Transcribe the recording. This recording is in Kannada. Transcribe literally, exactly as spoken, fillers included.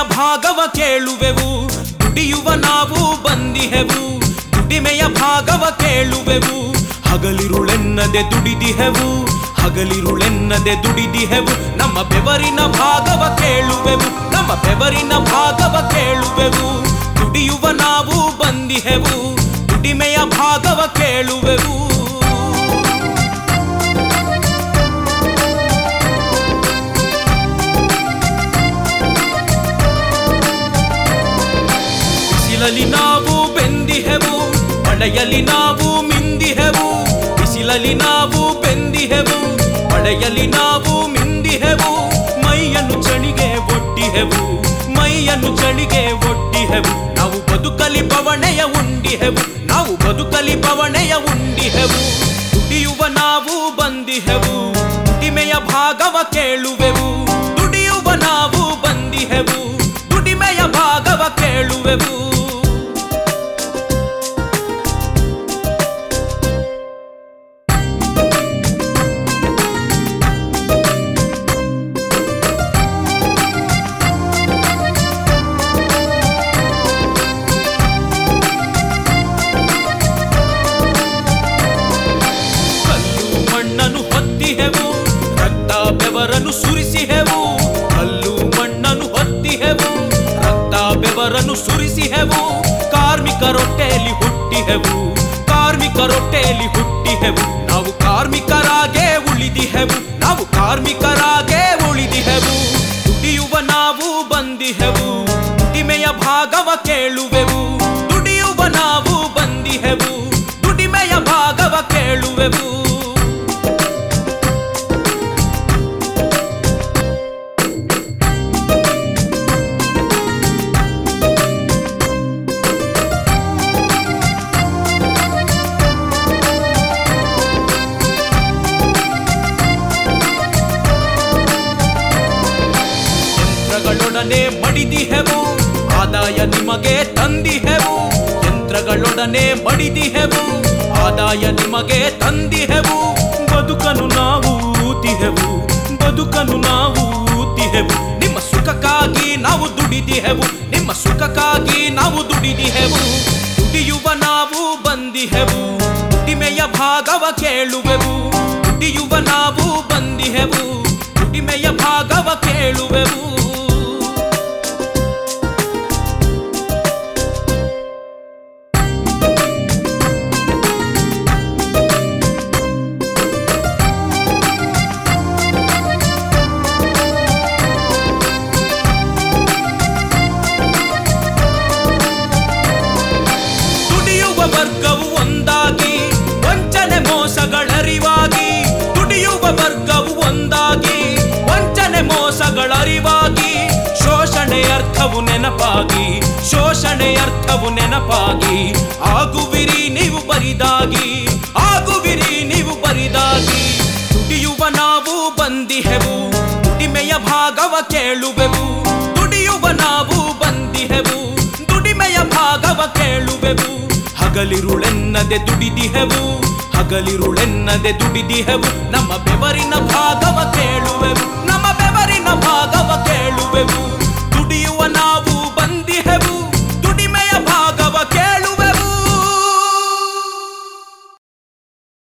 ಭಾಗವ ಕೇಳುವೆವು ದುಡಿಯುವ ನಾವು ಬಂದಿಹೆವು ದುಡಿಮೆಯ ಭಾಗವ ಕೇಳುವೆವು ಹಗಲಿರುಳೆನ್ನದೆ ದುಡಿದಿಹೆವು ಹಗಲಿರುಳೆನ್ನದೆ ದುಡಿದಿಹೆವು ನಮ್ಮ ಬೆವರಿನ ಭಾಗವ ಕೇಳುವೆವು ನಮ್ಮ ಬೆವರಿನ ಭಾಗವ ಕೇಳುವೆವು ದುಡಿಯುವ ನಾವು ಬಂದಿಹೆವು ದುಡಿಮೆಯ ಭಾಗವ ಕೇಳುವೆವು ಬಿಸಿಲಲ್ಲಿ ನಾವು ಬೆಂದಿಹೆವು ಮಳೆಯಲ್ಲಿ ನಾವು ಮಿಂದಿಹೆವು ಬಿಸಿಲಲ್ಲಿ ನಾವು ಬೆಂದಿಹೆವು ಮಳೆಯಲ್ಲಿ ನಾವು ಮಿಂದಿಹೆವು ಮೈಯನ್ನು ಚಳಿಗೆ ಒಡ್ಡಿಹೆವು ಮೈಯನ್ನು ಚಳಿಗೆ ಒಡ್ಡಿಹೆವು ನಾವು ಬದುಕಲಿ ಬವಣೆಯ ಉಂಡಿಹೆವು ನಾವು ಬದುಕಲಿ ಬವಣೆಯ ಉಂಡಿಹೆವು ದುಡಿಯುವ ನಾವು ಬಂದಿಹೆವು ದುಡಿಮೆಯ ಭಾಗವ ಕೇಳುವೆವು ದುಡಿಯುವ ನಾವು ಬಂದಿಹೆವು ದುಡಿಮೆಯ ಭಾಗವ ಕೇಳುವೆವು ರಕ್ತ ಬೆವರನ್ನು ಸುರಿಸಿಹೆವು ಕಲ್ಲು ಮಣ್ಣನ್ನು ಹೊತ್ತಿಹೆವು ರಕ್ತ ಬೆವರನ್ನು ಸುರಿಸಿಹೆವು ಕಾರ್ಮಿಕರೊಟ್ಟೆಯಲ್ಲಿ ಹುಟ್ಟಿಹೆವು ಕಾರ್ಮಿಕರೊಟ್ಟೆಯಲ್ಲಿ ಹುಟ್ಟಿಹೆವು ನಾವು ಕಾರ್ಮಿಕರಾಗೇ ಉಳಿದಿಹೆವು ನಾವು ಕಾರ್ಮಿಕರಾಗೇ ಉಳಿದಿಹೆವು ದುಡಿಯುವ ನಾವು ಬಂದಿಹೆವು ದುಡಿಮೆಯ ಭಾಗವ ಕೇಳುವೆವು ದುಡಿಯುವ ನಾವು ಬಂದಿಹೆವು ದುಡಿಮೆಯ ಭಾಗವ ಕೇಳುವೆವು ಯಂತ್ರಗಳೊಡನೆ ಮಡಿದಿಹೆವು ಆದಾಯ ನಿಮಗೆ ತಂದಿಹೆವು ಯಂತ್ರಗಳೊಡನೆ ಮಡಿದಿಹೆವು ಆದಾಯ ನಿಮಗೆ ತಂದಿಹೆವು ಬದುಕನ್ನು ನಾವು ಊತಿಹೆವು ಬದುಕನ್ನು ನಾವು ಊತಿಹೆವು ನಿಮ್ಮ ಸುಖಕ್ಕಾಗಿ ನಾವು ದುಡಿದಿಹೆವು ನಿಮ್ಮ ಸುಖಕ್ಕಾಗಿ ನಾವು ದುಡಿದಿಹೆವು ದುಡಿಯುವ ನಾವು ಬಂದಿಹೆವು ದುಡಿಮೆಯ ಭಾಗವ ಕೇಳುವೆವು ದುಡಿಯುವ ನಾವು ಬಂದಿಹೆವು ದುಡಿಮೆಯ ಭಾಗವ ಕೇಳುವೆವು ವರ್ಗವು ಒಂದಾಗಿ ವಂಚನೆ ಮೋಸಗಳರಿವಾಗಿ ದುಡಿಯುವ ವರ್ಗವು ಒಂದಾಗಿ ವಂಚನೆ ಮೋಸಗಳರಿವಾಗಿ ಶೋಷಣೆ ಅರ್ಥವು ನೆನಪಾಗಿ ಶೋಷಣೆ ಅರ್ಥವು ನೆನಪಾಗಿ ಆಗುವಿರಿ ನೀವು ಬರಿದಾಗಿ ಆಗುವಿರಿ ನೀವು ಬರಿದಾಗಿ ದುಡಿಯುವ ನಾವು ಬಂದಿಹೆವು ದುಡಿಮೆಯ ಭಾಗವ ಕೇಳುವೆವು ದುಡಿಯುವ ನಾವು ಬಂದಿಹೆವು ದುಡಿಮೆಯ ಭಾಗವ ಕೇಳುವೆವು ಹಗಲಿರುಳೆನ್ನದೆ ದುಡಿದಿಹೆವು ಹಗಲಿರುಳೆನ್ನದೆ ದುಡಿದಿಹೆವು ನಮ್ಮ ಬೆವರಿನ ಭಾಗವ ಕೇಳುವೆವು ನಮ್ಮ ಬೆವರಿನ ಭಾಗವ ಕೇಳುವೆವು